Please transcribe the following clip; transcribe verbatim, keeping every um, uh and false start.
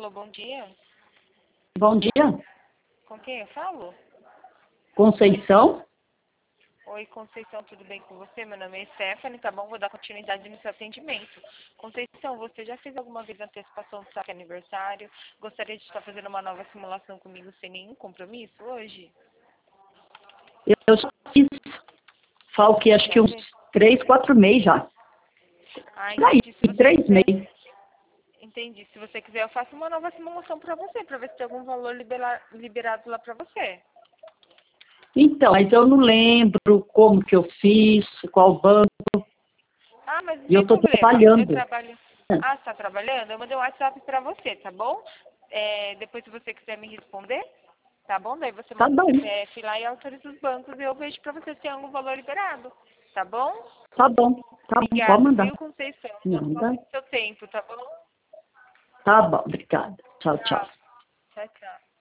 Alô, bom dia. Bom dia. Com quem eu falo? Conceição? Oi, Conceição, tudo bem com você? Meu nome é Stephanie, tá bom? Vou dar continuidade no seu atendimento. Conceição, você já fez alguma vez antecipação do seu aniversário? Gostaria de estar fazendo uma nova simulação comigo sem nenhum compromisso hoje? Eu já fiz. Falo que acho Já que uns fez? três, quatro meses já. Ah, Por aí, entendi. Se você três quiser, meses. entendi. Se você quiser, eu faço uma nova simulação pra você, pra ver se tem algum valor libera- liberado lá pra você. Então, mas eu não lembro como que eu fiz, qual banco. Ah, mas não E eu tem estou problema. Eu trabalhando. trabalho. Ah, você tá trabalhando? Eu mandei um WhatsApp pra você, tá bom? É, depois, se você quiser me responder, tá bom? Daí você Tá manda o bom, C P F lá e autoriza os bancos e eu vejo pra você se tem algum valor liberado, tá bom? tá bom, tá bom, pode Obrigada, mandar. viu, Conceição? Não toma Manda. muito seu tempo, tá bom? Tá bom, obrigada. Tchau, tchau. Tchau. Tchau, tchau.